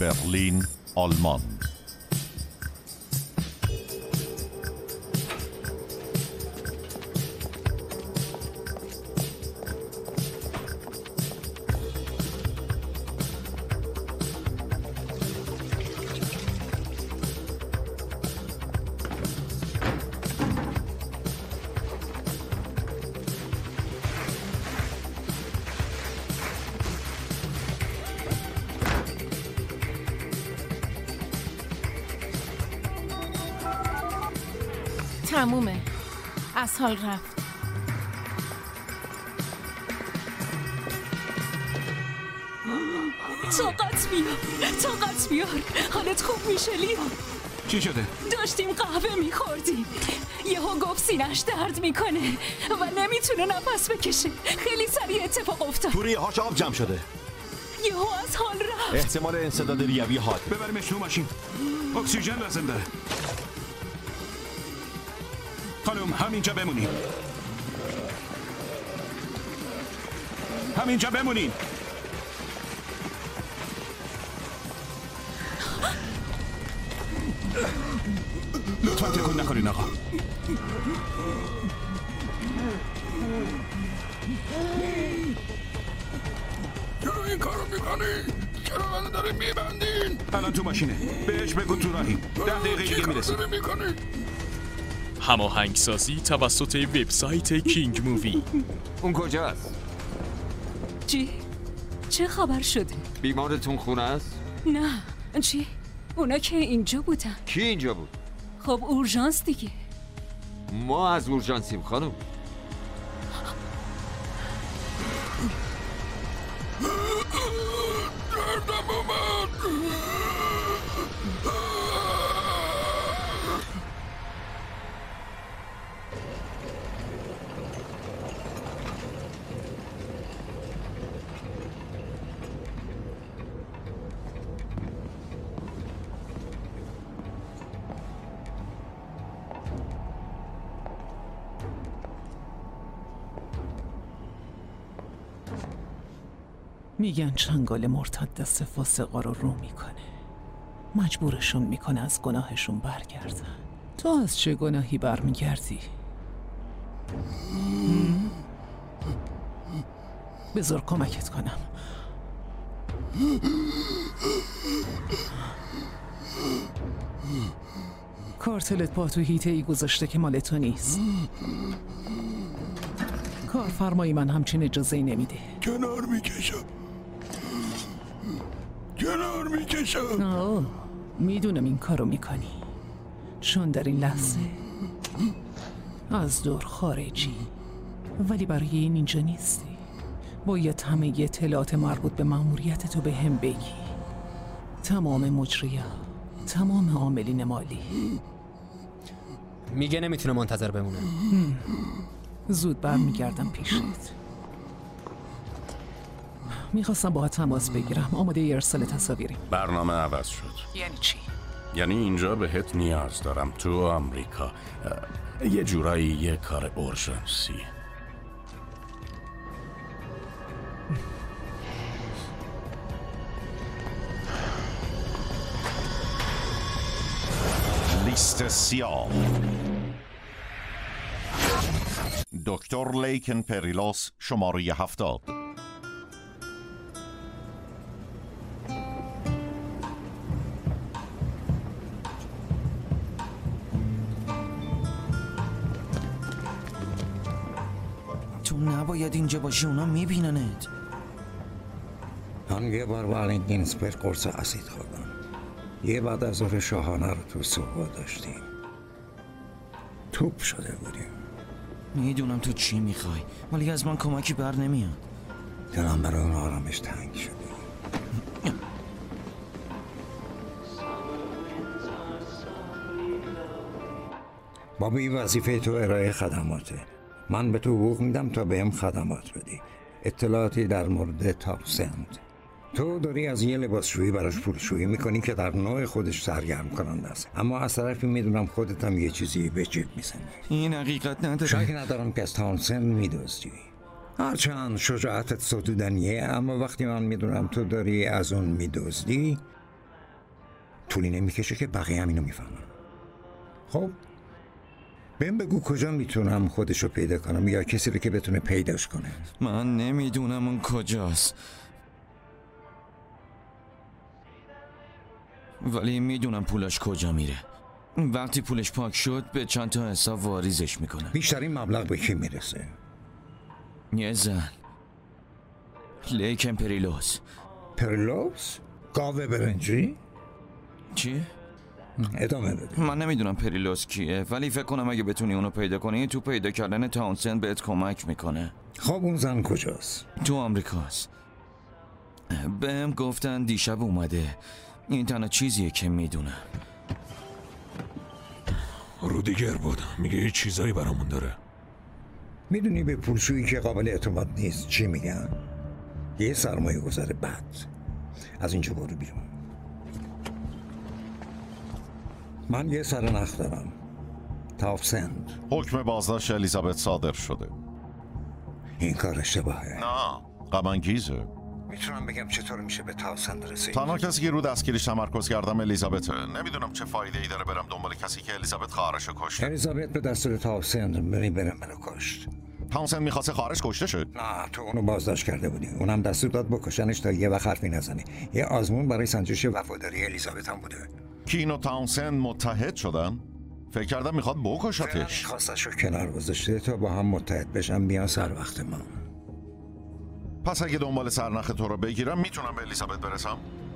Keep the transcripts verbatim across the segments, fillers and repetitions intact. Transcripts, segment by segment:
برلین، آلمان. تمومه. از حال رفت. طاقت بیار طاقت بیار حالت خوب میشه لیو؟ چی شده؟ داشتیم قهوه میخوردیم، یهو گفت سینه‌اش درد میکنه و نمیتونه نفس بکشه. خیلی سریع اتفاق افتاد. توری هاش آب جمع شده. یهو از حال رفت. احتمال انسداد ریوی حاد. ببریمش تو ماشین. اکسیژن لازم داره. خانم همینجا بمونین. همینجا بمونین. لطفا تکون نکنین آقا. چرا این کارو میکنی؟ چرا منو داری میبندین؟ الان تو ماشینه. بهش بگو تو راهیم. ده دقیقه دیگه میرسیم. هماهنگسازی توسط وبسایت کینگ مووی. اون کجاست؟ چی؟ چه خبر شده؟ بیمارتون خونه است؟ نه. چی؟ اونا که اینجا بودن. کی اینجا بود؟ خب اورژانس دیگه. ما از اورژانسیم خانم. دردم اومد. میگن چنگال مرتد دست فاسقا رو رو میکنه، مجبورشون میکنه از گناهشون برگردن. تو از چه گناهی برمیگردی؟ بذار کمکت کنم. کارتلت پا تو هیته ای گذاشته که مال تو نیست. کارفرمای من همچین اجازه‌ای نمیده. کنار میکشم کنار میکشم. آه میدونم این کارو میکنی، چون در این لحظه از دور خارجی، ولی برای این اینجا نیستی. باید همه اطلاعات مربوط به مأموریت تو به هم بگی. تمام مجریات، تمام عاملین مالی. میگه نمیتونه منتظر بمونه. زود برمیگردم پیشت. میخواستم باهات تماس بگیرم. آماده ارسال تصاویری. برنامه عوض شد. یعنی چی؟ یعنی اینجا بهت نیاز دارم. تو آمریکا یه جورایی یه کار اورژانسی. لیست سیاه. دکتر لیکن پریلوس، شماره هفتاد. تو نباید اینجا باشی، اونا میبیننت. من یه بار والین گینزبرگ قرص اسید خوردم. یه بعد از ظهر شاهانه رو تو سوها داشتیم. توپ شده بودیم. میدونم تو چی میخوای، ولی از من کمکی بر نمیاد. دلم برای اون آرامش تنگ شده. بابی وظیفه تو ارائه خدماته. من به تو حقوق میدم تا بهم خدمات بدی. اطلاعاتی در مورد تاپسند. تو داری از یه لباسشویی براش پولشویی میکنی که در نوع خودش سرگرم کننده است، اما از طرفی میدونم خودت هم یه چیزی به جیب میزنی. این حقیقت نداره. شک ندارم که از تاونسند میدزدی. هرچند شجاعتت ستودنیه، اما وقتی من میدونم تو داری از اون میدزدی طولی نمیکشه که بقیه هم اینو میفهمن. خب بهم بگو کجا میتونم خودشو پیدا کنم یا کسی رو که بتونه پیداش کنه. من نمیدونم اون کجاست، ولی میدونم پولش کجا میره. وقتی پولش پاک شد به چند تا حساب واریزش میکنه. بیشترین مبلغ به کی میرسه؟ یه زن، لیکن پریلوس. پریلوس؟ گاوه برنجی؟ چی؟ ادامه بده. من نمیدونم پریلوس کیه، ولی فکر کنم اگه بتونی اونو پیدا کنی تو پیدا کردن تاونسند بهت کمک میکنه. خب اون زن کجاست؟ تو آمریکاست. بهم گفتن دیشب اومده. این تنها چیزیه که میدونم. رودیگر بود، میگه یه چیزایی برامون داره. میدونی به پولشویی که قابل اعتماد نیست چی میگن؟ یه سرمایه گذاره بد. از اینجا برو بیرون. من یه سرنخ دارم. تاوسند. حکم بازداشت الیزابت صادر شده. این کار اشتباهه. نه، غم انگیزه. میتونم بگم چطور میشه به تاوسند رسید؟ تنها کسی که رو دستگیریش تمرکز کردم الیزابته. نمیدونم چه فایده ای داره برم دنبال کسی که الیزابت خواهرشو کشت. الیزابت به دستور تاوسند بری برم منو کشت. تاوسند میخواسته خواهرش کشته شد؟ نه، تو اونو بازداشت کرده بودی. اونم دستور داد بکشنش تا یه وقت حرفی نزنی. یه آزمون برای سنجش وفاداری الیزابت هم بوده. کین و تاوسند متحد شدن؟ فکر کردم میخواد بکشتش. خواستشو کنار گذاشته تا با هم متحد بشن بیان سر وقت ما. پس اگه دنبال سرنخ تو رو بگیرم میتونم به الیزابت برسم؟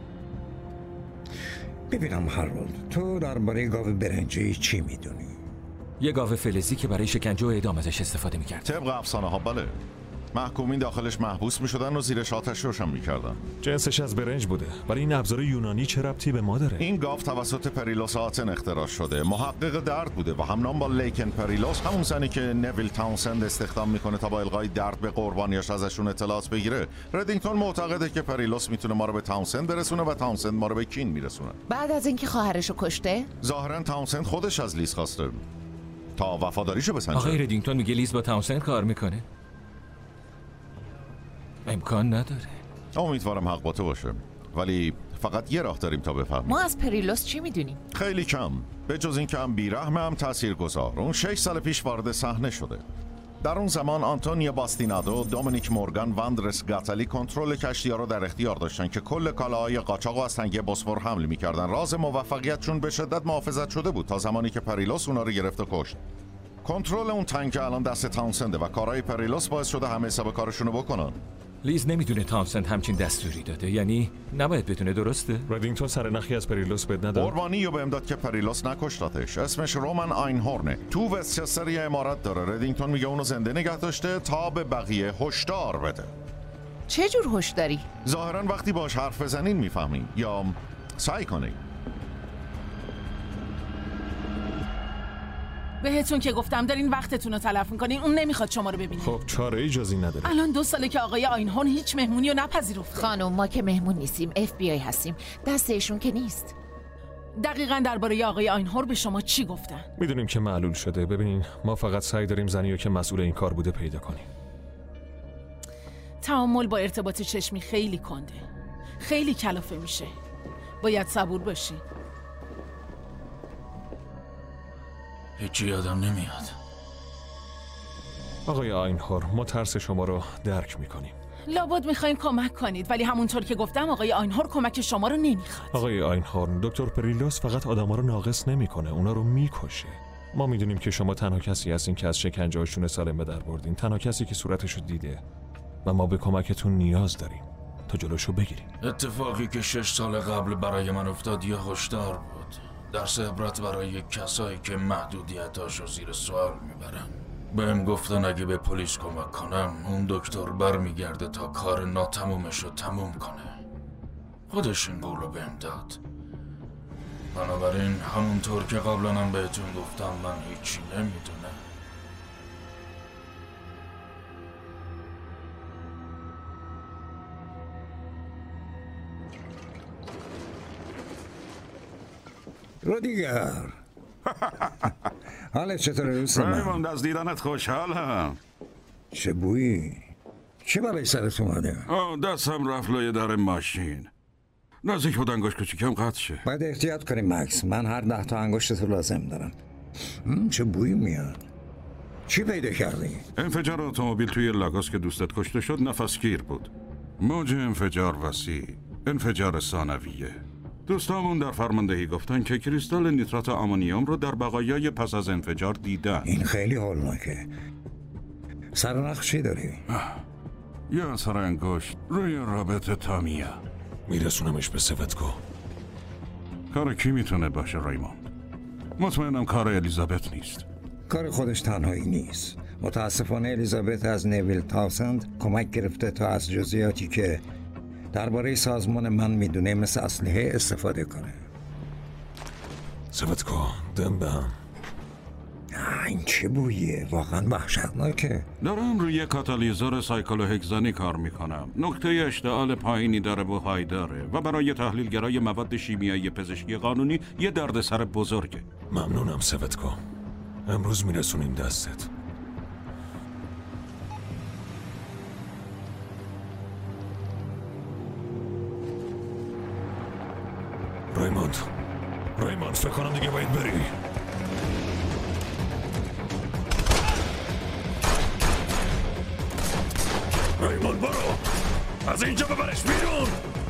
ببینم هارولد، تو درباره گاو برنجی چی میدونی؟ یه گاو فلزی که برای شکنجه و اعدام ازش استفاده میکرد. طبق افسانه ها بله. محکومین داخلش محبوس میشدن و زیرش آتش روشن میکردن. جنسش از برنج بوده، ولی این ابزار یونانی چه ربطی به ما داره؟ این گاو توسط پریلوس آتن اختراع شده. محقق درد بوده و همنام با لیکن پریلوس، همون زنی که نویل تاونسند استخدام میکنه تا با القای درد به قربانیاش ازشون اطلاعات بگیره. ردینگتون معتقده که پریلوس میتونه ما رو به تاونسند برسونه و تاونسند ما رو به کین میرسونه. بعد از اینکه خواهرشو کشته؟ ظاهرا تاونسند خودش از لیز خواسته تا وفاداریشو بسنجه. آقای ردینگتون میگه لیز با تاونسند کار میکنه؟ امکان نداره. امیدوارم حق با تو باشه، ولی فقط یه راه داریم تا بفهمیم. ما از پریلوس چی میدونیم؟ خیلی کم. به جز این که هم بیرحمه هم تاثیرگذار. اون شش سال پیش وارد صحنه شده. در اون زمان آنتونیا باستینادو، دومینیک مورگان، واندرس گاتالی کنترل کشتی‌ها رو در اختیار داشتن که کل کالاهای قاچاق از تنگه بوسفور حمل می‌کردن. راز موفقیتشون به شدت محافظت شده بود تا زمانی که پریلوس اونا رو گرفت و کشت. کنترل اون تانک الان دست تاونسنده و کارهای پریلوس باعث شده همه حساب کارشونو بکنن. لیز نمیدونه تاونسند همچین دستوری داده، یعنی نباید بدونه، درسته؟ ردینگتون سرنخی از پریلوس بد نداد. قربانی رو بهم داد که پریلوس نکشتاتش. اسمش رومن آینهورنه. تو وستچستر یه امارت داره. ردینگتون میگه اونو زنده نگه داشته تا به بقیه هشدار بده. چه جور هشداری؟ ظاهرا وقتی باش حرف بزنین میفهمین یا سعی کنین. بهتون که گفتم دارین وقتتون رو تلف میکنین. اون نمیخواد شما رو ببینه. خب چاره ای جزی نداره. الان دو ساله که آقای آینهورن هیچ مهمونی رو نپذیرفته. خانم ما که مهمون نیستیم، اف بی آی هستیم. دست ایشون که نیست. دقیقاً درباره آقای آینهورن به شما چی گفتن؟ میدونیم که معلول شده. ببینین ما فقط سعی داریم زنیو که مسئول این کار بوده پیدا کنیم. تعامل با ارتباط چشمی خیلی کنده. خیلی کلافه میشه. باید صبور باشین. هیچی یادم نمیاد. آقای آینهورن، ما ترس شما رو درک میکنیم. لابد میخواین کمک کنید، ولی همونطور که گفتم آقای آینهورن کمک شما رو نمیخواد. آقای آینهورن، دکتر پریلوس فقط آدما رو ناقص نمیکنه، اونا رو میکشه. ما میدونیم که شما تنها کسی هستین که از شکنجه‌هاشون سالم به در بردین، تنها کسی که صورتشو دیده و ما به کمکتون نیاز داریم تا جلوشو بگیریم. اتفاقی که شش سال قبل برای من افتاد یه هشدار بود. درس عبرت برای کسایی که محدودیتاشو زیر سوال میبرن. بهم گفتن اگه به پلیس کمک کنم اون دکتر برمیگرده تا کار ناتمومشو تموم کنه. خودش این قولو بهم داد. بنابراین همونطور که قبلا هم بهتون گفتم من هیچی نمیدونم. رودیگر حالت چطوره دوست من؟ ریموند از دیدنت خوشحالم. چه بویی؟ چه برای سرت اومده؟ آه دستم رفت لای در ماشین. نزدیک بود انگشت کوچیکم قطع شه. باید احتیاط کنیم مکس. من هر ده تا انگشت تو لازم دارم. چه بویی میاد؟ چی پیدا کردی؟ انفجار اتومبیل توی لاگاس که دوستت کشته شد نفسگیر بود. موج انفجار وسیع، انفجار ثانویه. دوستامون در فرماندهی گفتن که کریستال نیترات آمونیوم رو در بقایای پس از انفجار دیدن. این خیلی هولناکه. سرنخ چی داری؟ یه اثر انگشت روی رابط تامیا. میرسونمش به سوتکو. کار کی میتونه باشه ریموند؟ مطمئنم کار الیزابت نیست. کار خودش تنهایی نیست. متاسفانه الیزابت از نیویل تاوسند کمک گرفته تا از جزئیاتی که درباره سازمان من میدونه مثل اسلحه استفاده کنه. سوتکو دم به هم. این چه بویه؟ واقعا وحشتناکه. دارم روی کاتالیزور سایکلوهکسانی کار میکنم. نقطه اشتعال پایینی داره، بوهای داره و برای تحلیلگرای مواد شیمیایی پزشکی قانونی یه دردسر بزرگه. ممنونم سوتکو. امروز میرسونیم دستت. ریموند ریموند فکر کنم دیگه باید بری. ریموند برو، از اینجا ببرش بیرون.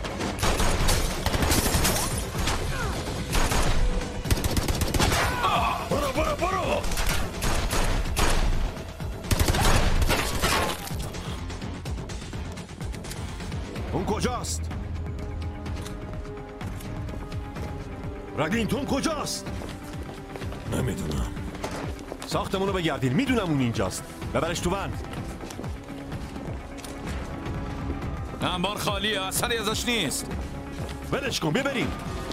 برو برو برو. اون کجاست؟ رگلینتون کجاست؟ نمیدونم. ساختمونو بگردین. میدونم اون اینجاست. ببرش تو ون. انبار خالیه، اثری ازش نیست. ولش کن ببریم.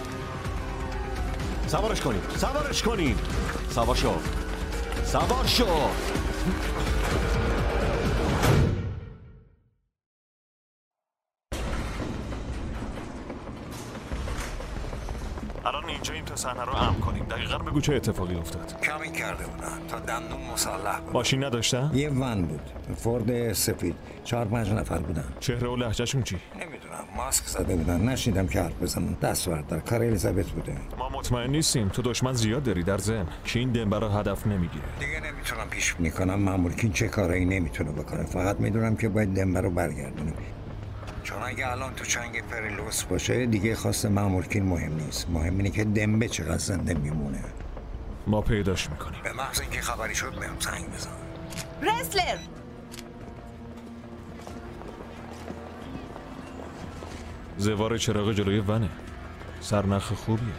سوارش کنیم سوارش کنیم. سوار شو سوار شو. الان اینجاییم تا صحنه رو امن کنیم. دقیقاً بگو چه اتفاقی افتاد. کمی کرده بودن تا دندون مسلح بود. ماشین نداشتن؟ یه ون بود، فورد سفید. چهار پنج نفر بودن. چهره و لهجهشون چی؟ نمیدونم، ماسک زده بودن. نشیدم که حرف بزنن. دست بردار. کار الیزابت بوده. ما مطمئن نیستیم. تو دشمن زیاد داری در ذهن. کین دنبر رو هدف نمیگیره. دیگه نمیتونم پیش بینی کنم مأمور کین چه کارایی نمیتونه بکنه. فقط میدونم که باید دنبر رو برگردونیم. چون اگه الان تو چنگ پریلوس باشه دیگه خواست مأمور کین مهم نیست. مهم اینه که دنبه چقدر زنده میمونه. ما پیداش میکنیم. به محض اینکه خبری شد بهم زنگ بزن. رسلر زوار چراغ جلوی ونه. سرنخ خوبیه.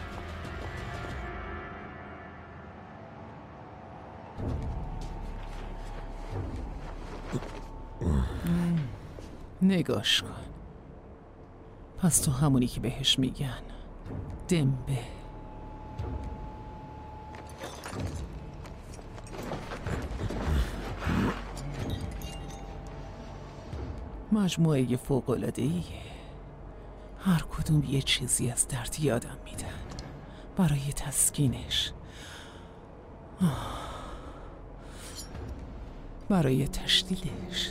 نگاش کن. پس تو همونی که بهش میگن دنبه. مجموعه فوق‌العاده‌ایه. هر کدوم یه چیزی از درد یادم میدن برای تسکینش، برای تشدیدش.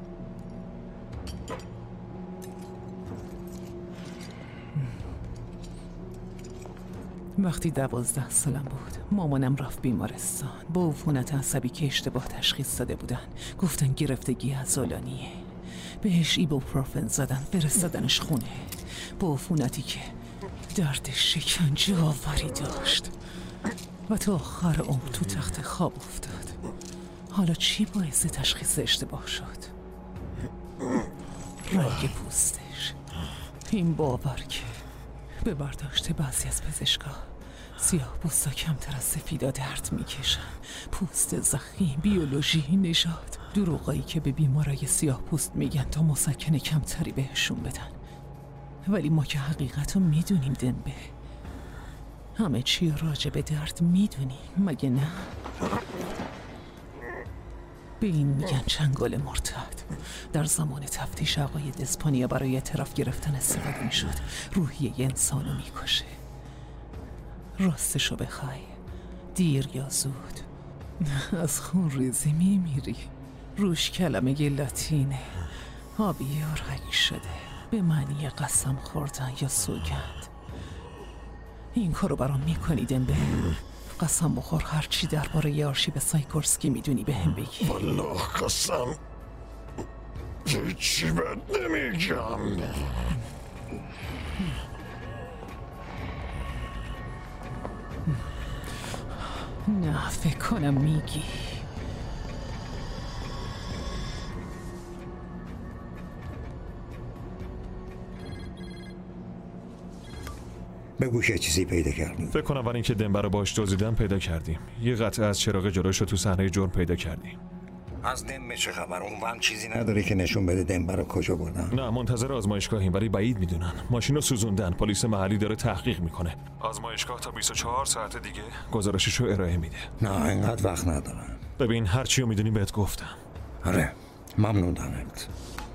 وقتی دوازده سالم بود مامانم رفت بیمارستان با عفونت عصبی که اشتباه تشخیص داده بودن. گفتن گرفتگی عضلانیه. بهش ایبوپروفن زدن، فرستادنش خونه با عفونتی که درد شکنجه آوری داشت و تا آخر عمر تو تخت خواب افتاد. حالا چی باعث تشخیص اشتباه شد؟ رنگ پوستش. این باور که به برداشت بعضی از پزشکا سیاه پوستا کمتر از سفیدا درد میکشن. پوست زخیم، بیولوژی، نژاد، دروغایی که به بیمارای سیاه پوست میگن تا مسکن کمتری بهشون بدن. ولی ما که حقیقت رو میدونیم دنبه. همه چی راجع به درد میدونیم مگه نه؟ به این میگن چنگال مرتد. در زمان تفتیش عقاید اسپانیا برای اعتراف گرفتن استفاده میشد. روحیه انسانو میکشه. راستشو بخوای دیر یا زود از خون ریزی میمیری. روش کلمه لاتینه. آبی و رنگ شده. به معنی قسم خوردن یا سوگند. این کارو برام میکنی دمبه؟ قسم بخور هر چی درباره آرشیو سایکورسکی میدونی به هم بگی. والله قسم هیچی بد نمیگم. نه فکر کنم میگی. بگو که چیزی پیدا کردیم. فکر کنم برای اینکه دنبر رو باش دزدیدن پیدا کردیم. یه قطعه از چراغ جلوش رو تو صحنه جرم پیدا کردیم. از دنبه چه خبر؟ اون چیزی نداره که نشون بده دنبر رو کجا بردن؟ نه منتظر آزمایشگاهیم ولی بعید میدونن. ماشین رو سوزوندن. پلیس محلی داره تحقیق میکنه. آزمایشگاه تا بیست و چهار ساعت دیگه گزارشش رو ارائه میده. نه اینقدر وقت ندارم. ببین هر چی رو میدونی بهت گفتم. آره ممنونمت.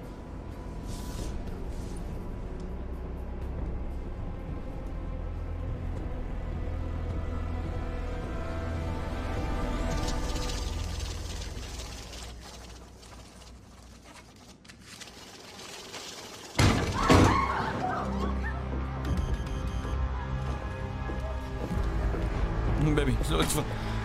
ببین لطفا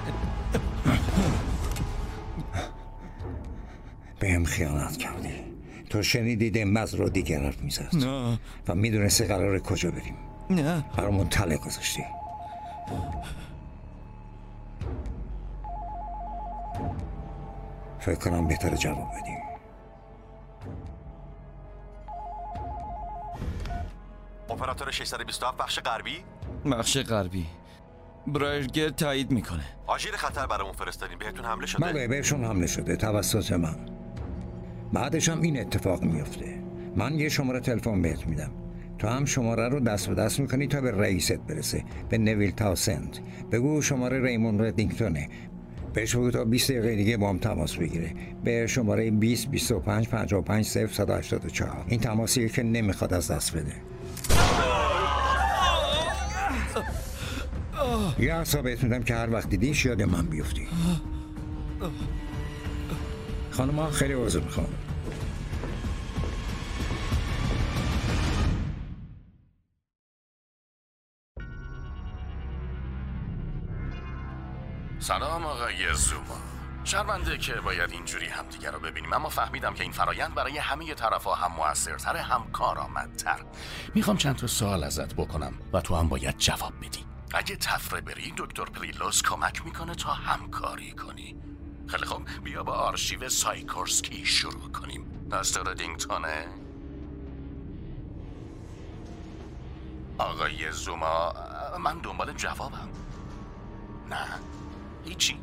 بهم خیانت کردی. تو شنیدی دنبز رو دیگر حرف میزد. نه. و میدونستی قراره کجا بریم. نه. برامون تله گذاشتی. فکر کنم بهتر جواب بدیم. اپراتور ششصد و بیست و هفت بخش غربی؟ بخش غربی. برایرگر تایید میکنه. آژیر خطر برامون فرستادین. بهتون حمله شده؟ بله بهشون حمله شده توسط من. بعدش هم این اتفاق میفته. من یه شماره تلفن بهت میدم. تو هم شماره رو دست به دست میکنی تا به رئیست برسه، به نویل تاوسند. بگو شماره ریمون ردینگتونه. بهش بگو تا بیست دقیقه دیگه با هم تماس بگیره. به شماره بیست بیست و پنج پنجاه و پنج صفر صد و هشتاد و چهار. این تماسیه که نمیخواد از دست بده. یه عصا بهت میدم که هر وقت دیدیش یاد من بیفتی. خانم ها خیلی عذر میخوام. سلام آقای زوما. شرمنده که باید اینجوری همدیگه رو ببینیم، اما فهمیدم که این فرایند برای همه طرفا هم موثرتر، هم کارآمدتر. میخوام چند تا سوال ازت بکنم و تو هم باید جواب بدی. اگه تفره بری دکتر پریلوس کمک میکنه تا همکاری کنی. خیلی خوب بیا با آرشیو سایکورسکی شروع کنیم. دست ردینگتونه؟ آقای زوما من دنبال جوابم. نه هیچی.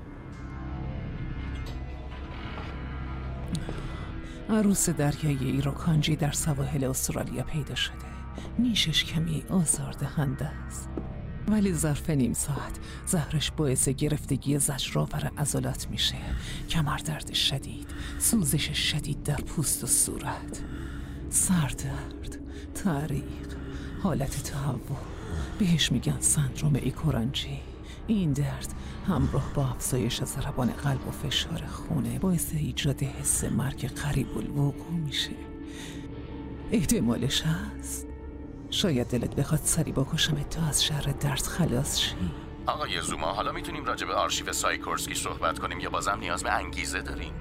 عروس دریایی ایروکانجی در سواحل استرالیا پیدا شده. نیشش کمی آزاردهنده است، ولی ظرف نیم ساعت زهرش باعث گرفتگی زجرآور عضلات میشه، کمردرد شدید، سوزش شدید در پوست و صورت، سردرد، تعریق، حالت تهوع. بهش میگن سندروم ایکورانجی. این درد همراه با افزایش ضربان قلب و فشار خونه باعث ایجاد حس مرگ قریب الوقوع میشه. احتمالش هست شاید دلت بخواد سری بکشمت تا از شر درد خلاص شی. آقای زوما حالا میتونیم راجع به آرشیو سایکورسکی صحبت کنیم یا بازم نیاز به انگیزه داریم؟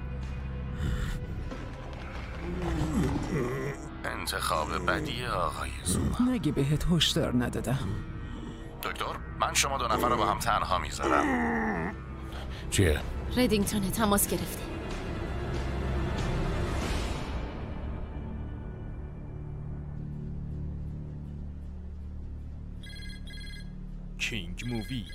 انتخاب بدی آقای زوما. نگه بهت هشدار ندادم. دکتر من شما دو نفر رو با هم تنها میذارم. چیه؟ ردینگتون تماس گرفته. کینگ مووی.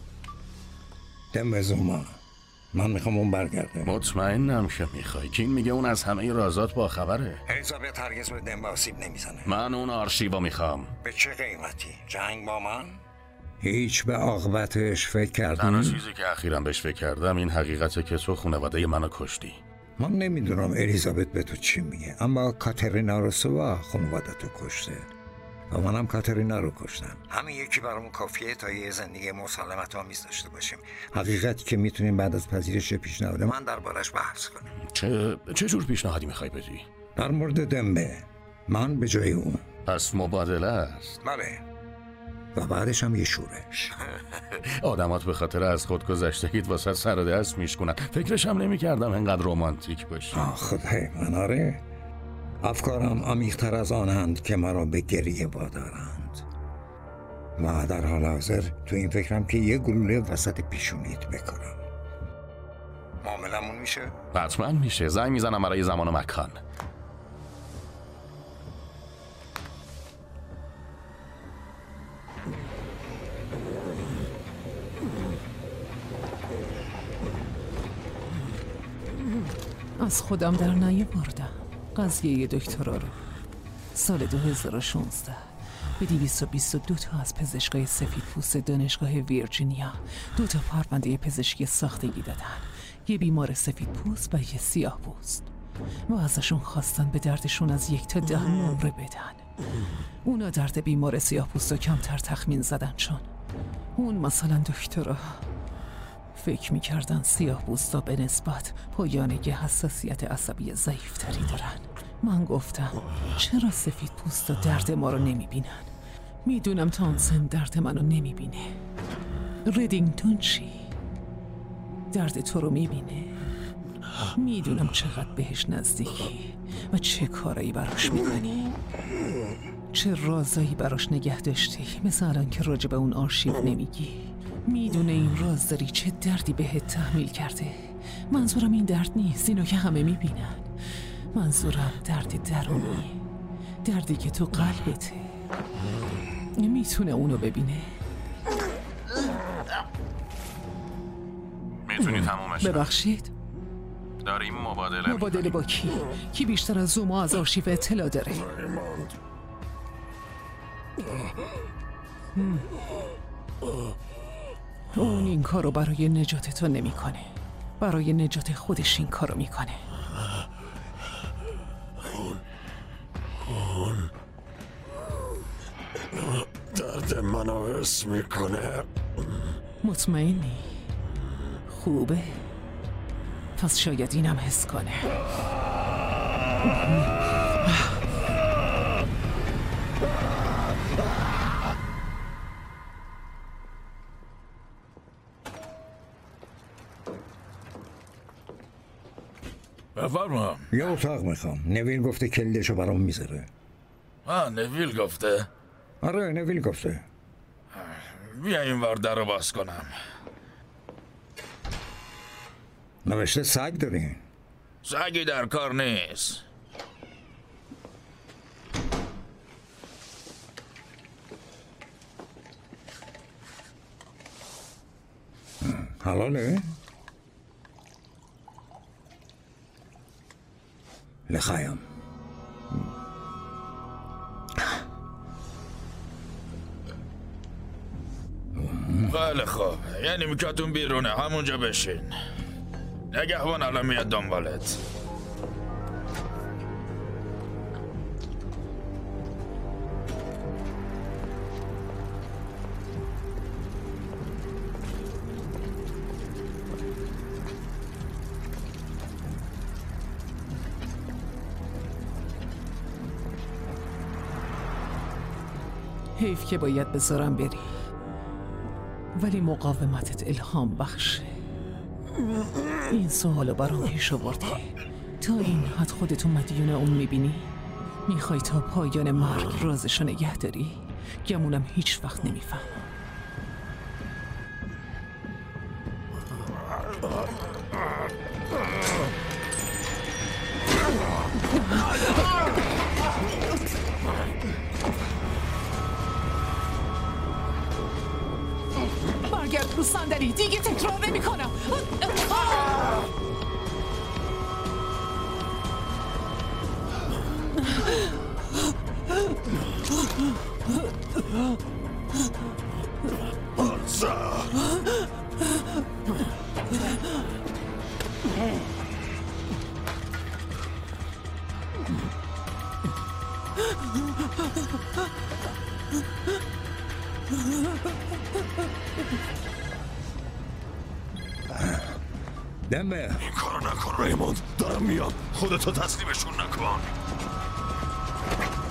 دم زوما من میخوام اون برگرده. مطمئنم که میخوای. کین میگه اون از همه رازات با خبره. الیزابت هرگز به دنبه آسیب نمیزنه. من اون آرشیو میخوام. به چه قیمتی؟ جنگ با من؟ هیچ به عاقبتش فکر کردی؟ تنها چیزی که اخیراً بهش فکر کردم این حقیقته که تو خانواده منو کشتی. من نمیدونم الیزابت به تو چی میگه، اما کاترینا روسووا خانواده تو کشته و منم کاترینا رو کشتم. همین یکی برامون کافیه تا یه زندگی مسالمت آمیز داشته باشیم. حقیقتی که میتونیم بعد از پذیرش پیشنهاد من دربارش بحث کنیم. چه چه جور پیشنهادی میخوای بدی؟ در مورد دنبه من به جای اون. پس مبادله است. بله. و بعدش هم یه شورش. آدمات به خاطر از خود گذشتگیت واسه سر و دست میشکنن. فکرش هم نمی کردم انقدر رومانتیک باشی. خدای من آره. افکارم عمیق‌تر از آنند که مرا به گریه وادارند. و در حال حاضر تو این فکرم که یه گلوله وسط پیشونیت بکنم. معاملمون میشه؟ حتما میشه. زنگ میزنم برای زمان و مکان. از خودم در نیاوردم قضیه دکترا رو. سال دو هزار و شانزده به دویست و بیست و دو تا از پزشکای سفید پوست دانشگاه ویرجینیا دو تا پرونده پزشکی ساختگی دادن. یه بیمار سفید پوست و یه سیاه پوست. و ازشون خواستن به دردشون از یک تا ده نمره بدن. اونا درد بیمار سیاه پوست رو کمتر تخمین زدن، چون اون مثلا دکترا فکر میکردن سیاه پوستا به نسبت پایانه حساسیت عصبی ضعیفتری دارن. من گفتم چرا سفید پوستا درد ما رو نمیبینن؟ میدونم تانسن درد منو نمیبینه. ردینگتون چی؟ درد تو رو میبینه؟ میدونم چقدر بهش نزدیکی و چه کارایی براش میکنی. چه رازایی براش نگه داشتی، مثل الان که راجع به اون آرشیو نمیگی. میدونه این راز داری چه دردی بهت تحمیل کرده. منظورم این درد نیست، اینو که همه میبینن. منظورم درد درونی، دردی که تو قلبته. میتونه اونو ببینه. میتونی تمومش کنی؟ ببخشید؟ داریم مبادله مبادله با کی؟ کی بیشتر از زوما از آرشیو اطلاع داره؟ اون این کارو برای نجات تو نمیکنه. برای نجات خودش این کارو میکنه. اون درد منو حس میکنه. مطمئنی؟ خوبه؟ پس شاید اینم حس کنه. بفرما. یه اتاق میخوام. نویل گفته کلیدشو برام میذاره. آه نویل گفته؟ آره نویل گفته. بیا این ور در رو باز کنم. نوشته سگ دارین؟ سگی در کار نیست. حلاله؟ لخایم. خیلی خوب، یعنی میکاتون بیرونه، همونجا بشین. نگهبان الان میاد دنبالت. حیف که باید بذارم بری، ولی مقاومتت الهام بخشه. این سوالو برام پیش آوردی. تا این حد خودتو مدیون اون میبینی؟ میخوای تا پایان مرگ رازشو نگه داری؟ گمونم هیچ وقت نمیفهم. برگرد رو صندلی، دیگه تکرار نمی کنم. دمه این کارو نکن ریموند. دارم میام. خودتو تسلیمشون نکن.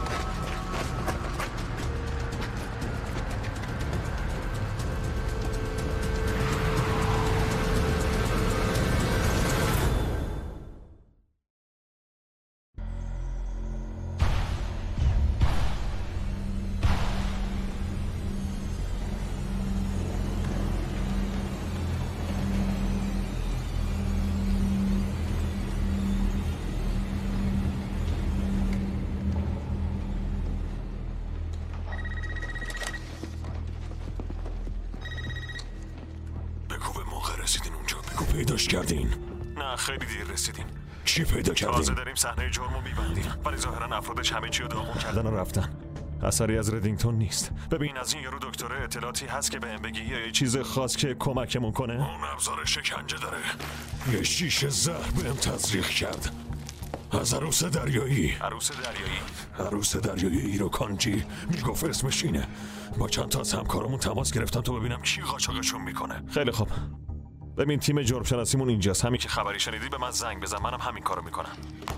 رسیدین اونجا؟ بگو پیداش کردین؟ نه خیلی دیر رسیدیم. چی پیدا کردین؟ تازه داریم صحنه جرمو میبندیم، ولی ظاهرا افرادش همه چی رو داغون کردن و رفتن. اثری از ردینگتون نیست. ببین از این یارو دکتره اطلاعاتی هست که بهم بگی یه چیز خاص که کمکمون کنه؟ اون ابزار شکنجه داره. یه شیشه زهر بهم تزریق کرد. از عروس دریایی. عروس دریایی؟ عروس دریایی ایروکانجی. میگفت اسمش اینه. با چند تا از همکارمون تماس گرفتم تا ببینم کی قاچاقشون میکنه. خیلی خوب. ببین تیم جرم شناسیمون اینجاست. همین که خبری شنیدی به من زنگ بزن، منم همین کارو میکنم.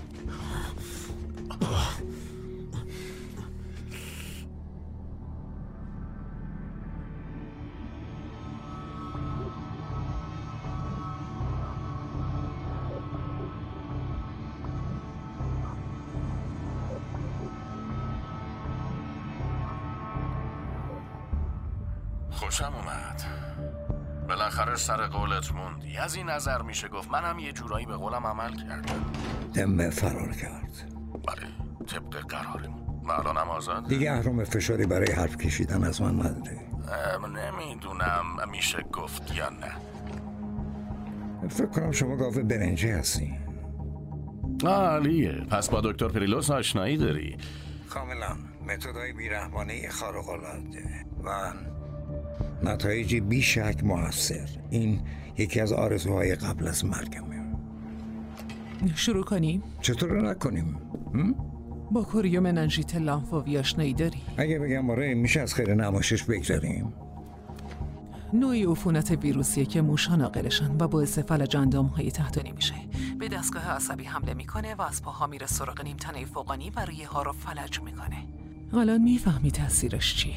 خوشم اومد. بالاخره سر قولت موندی. از این نظر میشه گفت منم یه جورایی به قولم عمل کردم. دمه فرار کرد. بله، طبق قرارمون. و الانم آزاد؟ دیگه اهرام فشاری برای حرف کشیدن از من نداره. نمیدونم میشه گفت یا نه. فکر کنم شما گاو برنجی هستی. عالیه. پس با دکتر پریلوس آشنایی داری؟ کاملا. متدای بیرحمانه خارق‌العاده و نتایجی بیشک موثر. این یکی از آرزوهای قبل از مرگمه. شروع کنیم؟ چطور نکنیم؟ با کوریو مننژیت لامفاوی آشنایی داری؟ اگه بگم آره میشه از خیر نمایشش بگذاریم. نوعی عفونت ویروسیه که موشا ناقلشن و باعث فلج اندام‌های تحتانی میشه. به دستگاه عصبی حمله میکنه و از پاها میره سراغ نیمتنه فوقانی و ریه ها رو فلج میکنه. الان میفهمی تاثیرش چی؟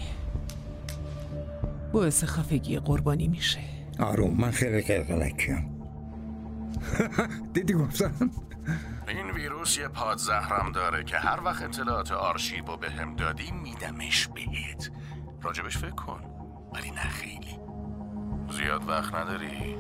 باعث خفگی قربانی میشه. آروم، من خیلی قلقلکیم. دیدی گفتم؟ این ویروس یه پادزهرم داره که هر وقت اطلاعات آرشیو رو به هم دادی میدمش بهت. راجبش فکر کن، ولی نه خیلی. زیاد وقت نداری.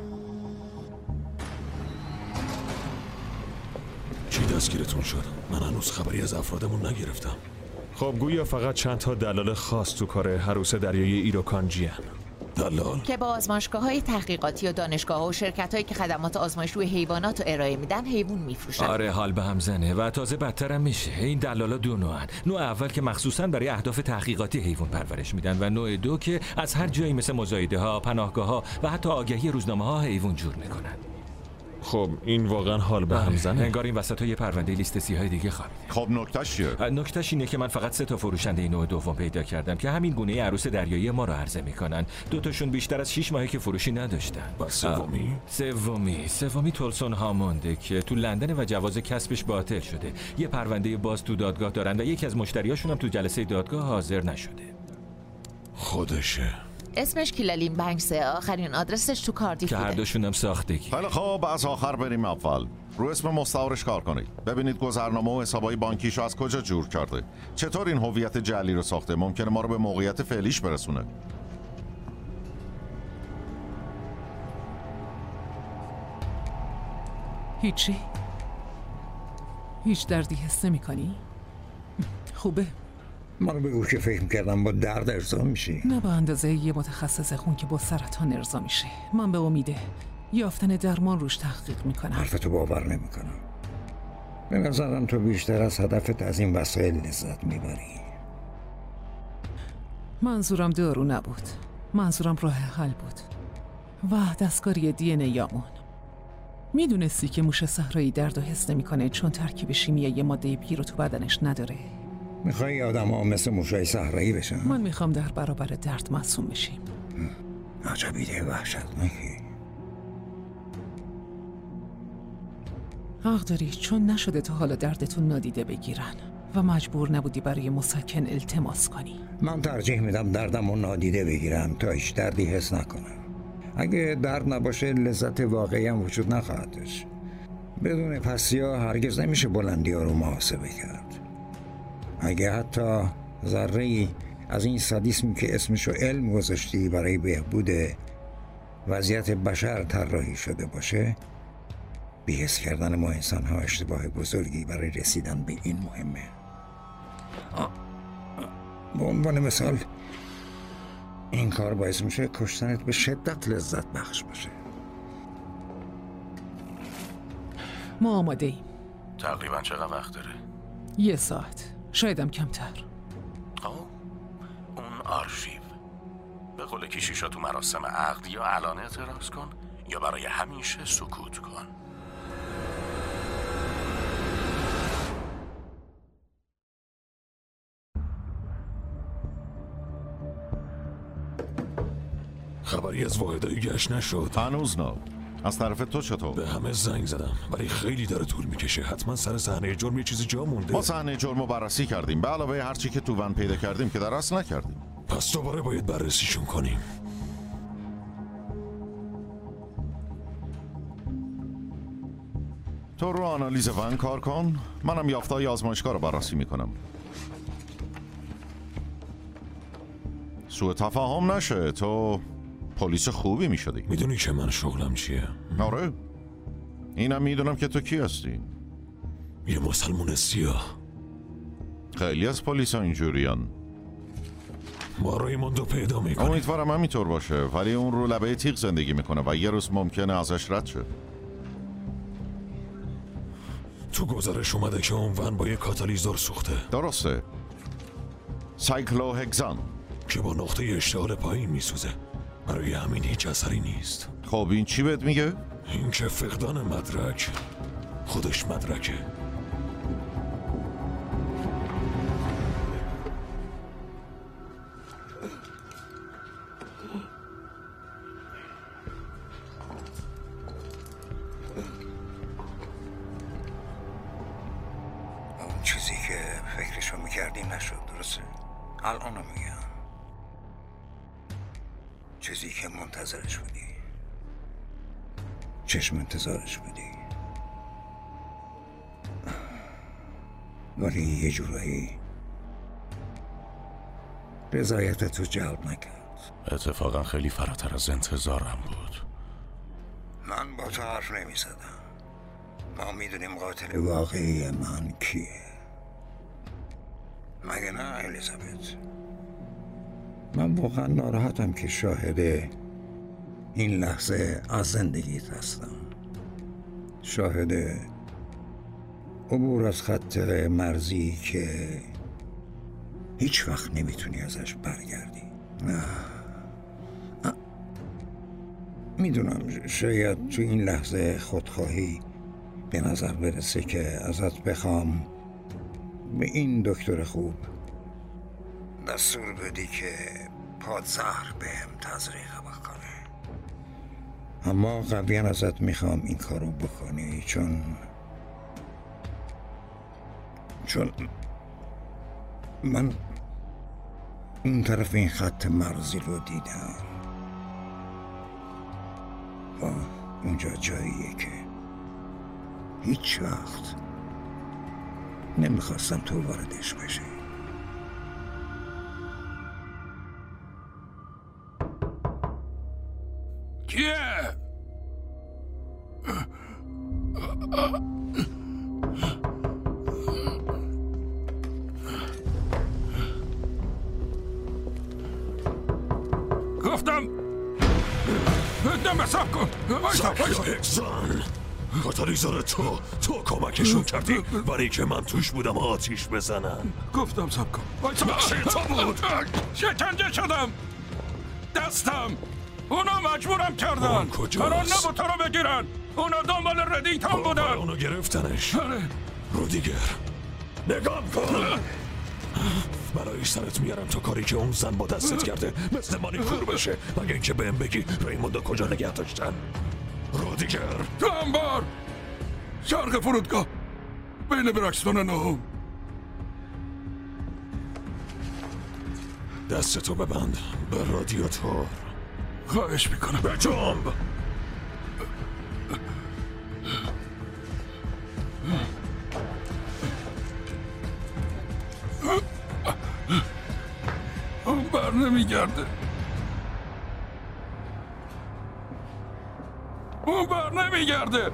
چی دستگیرتون شد؟ من هنوز خبری از افرادمون نگرفتم. خب گویا فقط چند تا دلال خاص تو کار عروس دریایی ایروکانجی هن. دلال؟ که با آزمایشگاه‌های تحقیقاتی و دانشگاه‌ها و شرکت‌هایی که خدمات آزمایش روی حیوانات رو ارائه میدن حیوان میفروشن. آره حال به هم زنه و تازه بدترم میشه. این دلالا دو نوعن. نوع اول که مخصوصاً برای اهداف تحقیقاتی حیوان پرورش میدن و نوع دو که از هر جایی مثل مزایده‌ها، پناهگاه‌ها و حتی آگهی روزنامه‌ها حیوان جور میکنن. خب این واقعا حال به هم زنه. انگار این وسط ها یه پرونده لیست سیاهای دیگه خوابیده. خب نکتهش چیه؟ نکتهش اینه که من فقط سه تا فروشنده نوع دوم پیدا کردم که همین گونه عروس دریایی ما رو عرضه میکنن. دو تاشون بیشتر از شش ماهه که فروشی نداشتن. با سومی؟ سومی سومی تولسون هامونده که تو لندن و جواز کسبش باطل شده. یه پرونده باز تو دادگاه دارن و یکی از مشتریاشون هم تو جلسه دادگاه حاضر نشده. خودشه. اسمش کلالین بنکسه. آخرین آدرسش تو کاردیف که بوده. هر دوشون هم ساختگی. خیلی خوب، از آخر بریم اول. رو اسم مستعارش کار کنید. ببینید گذرنامه و حسابای بانکیشو از کجا جور کرده. چطور این هویت جعلی رو ساخته؟ ممکنه ما رو به موقعیت فعلیش برسونه. هیچی؟ هیچ دردی حس نمی‌کنی؟ خوبه. من بگو که فکر می‌کردم با درد ارضا میشی. نه با اندازه یه متخصص خون که با سرطان ارضا میشه. من به امیده یافتن درمان روش تحقیق میکنم. حرفتو باور نمیکنم. به نظرم تو بیشتر از هدفت از این وسایل لذت میبری. منظورم دارو نبود. منظورم راه حل بود. و دستکاری دی ان ایامون. میدونستی که موش صحرایی درد و حس نمیکنه چون ترکیب شیمیایی ماده پی رو تو بدنش نداره. میخوای آدم ها مثل موشای صحرایی بشن؟ من میخوام در برابر درد معصوم بشیم. عجب ایده وحشتناکی. حق داری، چون نشده تا حالا دردتون نادیده بگیرن و مجبور نبودی برای مسکن التماس کنی. من ترجیح میدم دردم رو نادیده بگیرم تا هیچ دردی حس نکنم. اگه درد نباشه لذت واقعی هم وجود نخواهد داشت. بدون پسیا هرگز نمیشه بلندی ها رو محاسبه کرد. اگه حتی ذره‌ای از این سادیسمی که اسمشو علم گذاشتی برای بهبود وضعیت بشر طراحی شده باشه، بی‌حس کردن ما انسان ها اشتباه بزرگی برای رسیدن به این مهمه. به عنوان مثال این کار باعث میشه کشتنت به شدت لذت بخش باشه. ما آماده ایم. تقریبا چقدر وقت داره؟ یه ساعت، شایدم کمتر. آه، اون آرشیو به قول کشیشا تو مراسم عقد یا الان اعتراض کن یا برای همیشه سکوت کن. خبری از واحدهای گشت نشد؟ هنوز نه. از طرف تو چطور؟ به همه زنگ زدم ولی خیلی داره طول میکشه. حتما سر صحنه جرم یه چیزی جا مونده. ما صحنه جرم رو بررسی کردیم به علاوه هر چی که تو ون پیدا کردیم که در اصل نکردیم. پس دوباره باید بررسیشون کنیم. تو رو آنالیز ون کار کن، منم یافته‌های آزمایشگاه رو بررسی میکنم. سوء تفاهم نشه، تو پلیس خوبی میشدی. میدونی که من شغلم چیه؟ آره، اینم میدونم که تو کی هستی. یه مسلمون سیاه. خیلی از پلیس ها اینجوریان. ما ریموندو پیدا میکنیم. امیدوارم همینطور باشه، ولی اون رو لبه تیغ زندگی میکنه و یه روز ممکنه ازش رد شه. تو گزارش اومده که اون ون با یه کاتالیزور سوخته. درسته، سایکلوهگزان که با نقطه اشتعال پایین میسوزه. برای همین هیچ اثری نیست. خب این چی بهت میگه؟ این که فقدان مدرک خودش مدرکه. اون چیزی که فکرشو میکردیم نشد، درسته؟ الانو میگم، چیزی که منتظرش بودی، چشم انتظارش بودی، ولی یه جورایی رضایتت رو جلب نکرد. اتفاقا خیلی فراتر از انتظارم بود. من با تو حرف نمی زدم. ما میدونیم قاتل واقعی من کیه، مگه نه الیزابت؟ من واقعا ناراحتم که شاهد این لحظه از زندگیت هستم. شاهد عبور از خط مرزی که هیچ وقت نمیتونی ازش برگردی. میدونم شاید تو این لحظه خودخواهی به نظر برسه که ازت بخوام به این دکتر خوب دستور بدی که پادزهر بهم تزریق بکنه، اما قبلا ازت میخوام این کارو بکنی چون چون من اون طرف این خط مرزی رو دیدم و اونجا جاییه که هیچ وقت نمیخواستم تو واردش بشی. کیه؟ گفتم بدم بساب کن. سایکلوهگزان، کاتالیزور تو تو کمکشون کردی برای که من توش بودم آتیش بزنن. گفتم ساب کن. بخشی تو بود. شکنجه شدم. دستم اونا مجبورم کردن. اون کجاست؟ قرار نبود تو رو بگیرن. اونا دنبال ردینگتون بودن. اونو گرفتنش. رودیگر نگام کن. برای سرت میارم تا کاری که اون زن با دستت کرده مثل مانیکور بشه، مگه اینکه بهم بگی ریموندو کجا نگه داشتن. رودیگر تو انبار شرق فرودگاه بین برکستون نهم. دستتو ببند به رادیاتور. خواهش میکنم. به جنب. اون بر نمیگرده. اون بر نمیگرده.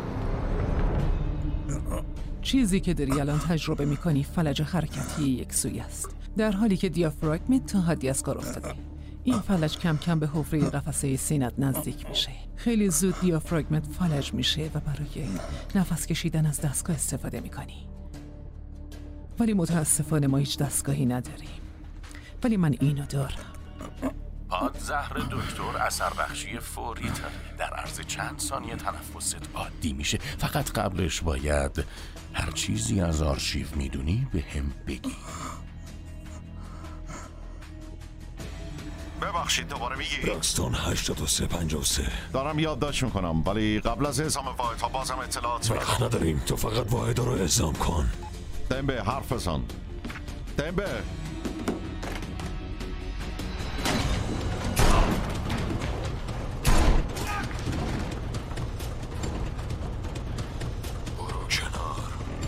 چیزی که داری الان تجربه میکنی فلج حرکتی یک سوی است، در حالی که دیافراگمت تا حدی از کار افتاده. این فلج کم کم به حفره قفسه سینت نزدیک میشه. خیلی زود دیافراگمت فلج میشه و برای نفس کشیدن از دستگاه استفاده میکنی. ولی متاسفانه ما هیچ دستگاهی نداریم. ولی من اینو دارم. پادزهر دکتر اثر بخشی فوری داره. در عرض چند ثانیه تنفست عادی میشه. فقط قبلش باید هر چیزی از آرشیو میدونی به هم بگی. ببخشید دوباره میگی؟ براکستون هشتاد و سه پنجاه و سه. دارم یادداشت میکنم ولی قبل از اعزام واحدها بازم اطلاعات وقت میخوام. نداریم، تو فقط واحدها رو اعزام کن. دمبه حرف بزن. دمبه برو کنار.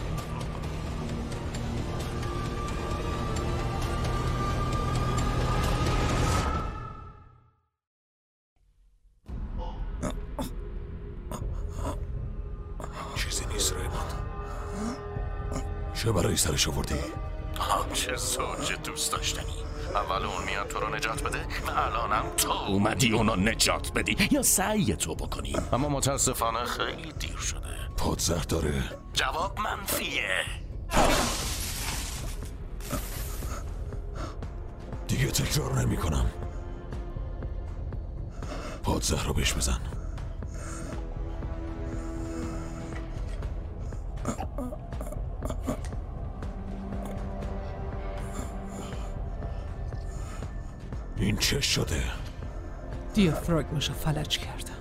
چیزی نیست ریموند. چه برای سرش آوردی؟ چه زوج دوست داشتنی. اول اون میاد تو رو نجات بده و الانم تو اومدی اونو نجات بدی یا سعی تو بکنی. اما متاسفانه خیلی دیر شده. پادزهر داره؟ جواب منفیه. دیگه تکرار نمی کنم. پادزهر رو بهش بزن. این چه شده؟ دیافراگمشو فلج کردم.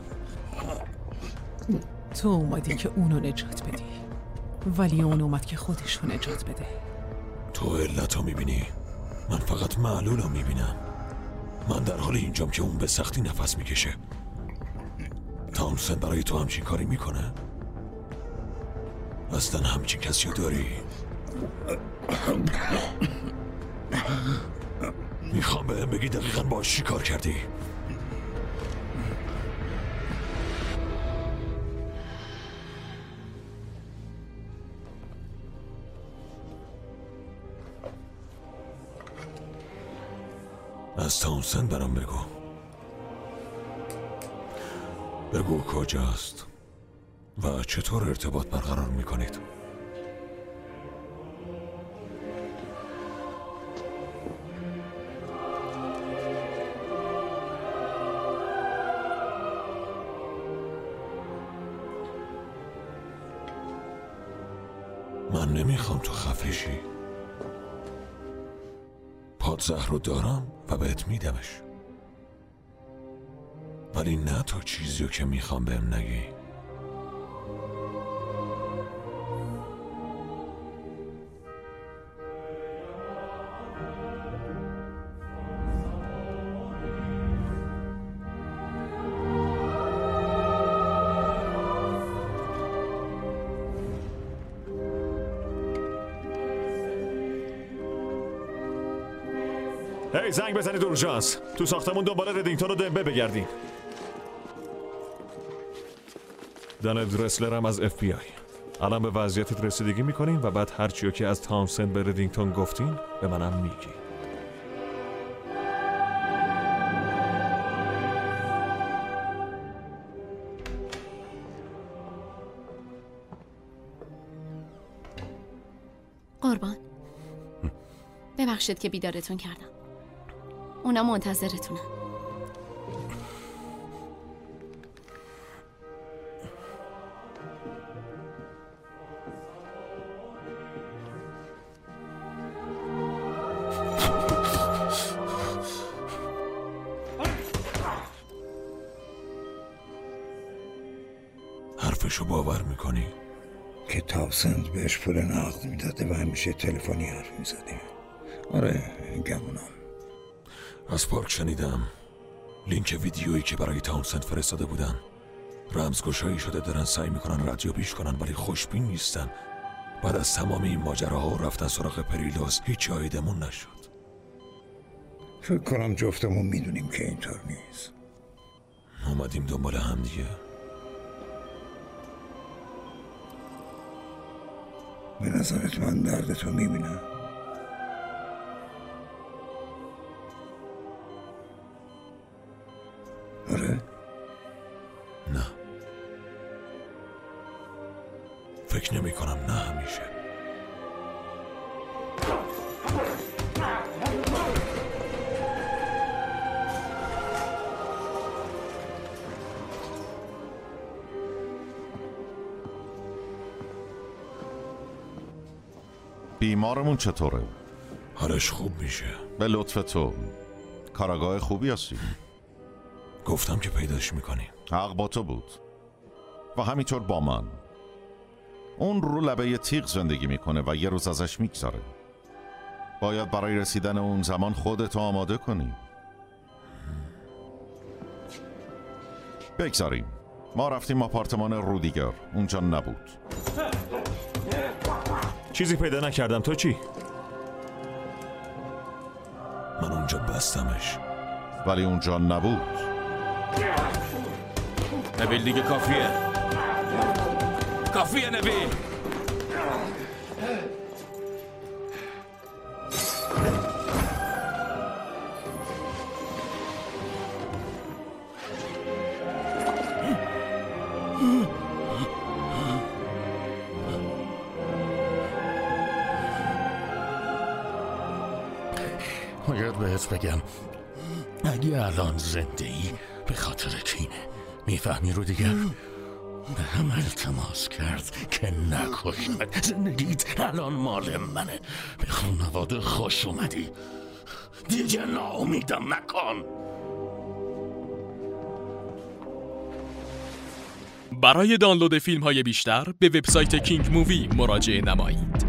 تو اومدی که اونو نجات بدی ولی اون اومد که خودشو نجات بده. تو علتو میبینی، من فقط معلولو میبینم. من در حال اینجام که اون به سختی نفس میکشه. تامسن برای تو همچین کاری میکنه؟ اصلا همچین کسی رو داری؟ میخوام به هم بگی دقیقا باش چی کار کردی. از تامسن برام بگو. بگو کجاست و چطور ارتباط برقرار میکنید. من نمیخوام تو خفه شی. پادزهر رو دارم و بهت میدمش. ولی نه تو چیزیو که میخوام بهم نگی. هی زنگ بزنید اورژانس. تو ساختمون دنبال ردینگتون و دمبه بگردین. دانلد رسلر هم از اف بی آی. الان به وضعیتت رسیدگی میکنیم و بعد هر چیو که از تامسن به ردینگتون گفتین به منم میگی. قربان ببخشید که بیدارتون کردم. اونا منتظرتونن. حرفشو باور میکنی؟ که تاوسند بهش پول نقد میداده و همیشه تلفنی حرف میزده. آره گمونم. از پارک شنیدم لینک ویدیویی که برای تامسن فرستاده بودن رمزگشایی شده، دارن سعی میکنن ردیابیش کنن ولی خوشبین نیستن. بعد از تمام این ماجراها رفتن سراغ پریلوس هیچ عایدمون نشد. فکر کنم جفتمون میدونیم که اینطور نیست. اومدیم دنبال هم دیگه. به نظرت من دردتو میبینم؟ آره؟ فکر نمی کنم، نه همیشه. بیمارمون چطوره؟ حالش خوب میشه. به لطف تو. کاراگاه خوبی هستی. گفتم که پیداش میکنی. حق با تو بود و همینطور با من. اون رو لبه یه تیغ زندگی میکنه و یه روز ازش میگذاره. باید برای رسیدن اون زمان خودتو آماده کنی. بگذاریم ما رفتیم آپارتمان رودیگر، اونجا نبود. چیزی پیدا نکردم، تو چی؟ من اونجا بستمش ولی اونجا نبود. نبیل دیگه کافیه، کافیه نبیل. باید بهت بگم اگه الان زنده ای به خاطر کینه، میفهمی رو دیگر؟ به هم التماس کرد که نکشمت. زندگیت الان مال منه. به خانواده خوش اومدی، دیگه ناامیدم نکن. برای دانلود فیلم های بیشتر به وبسایت کینگ مووی مراجعه نمایید.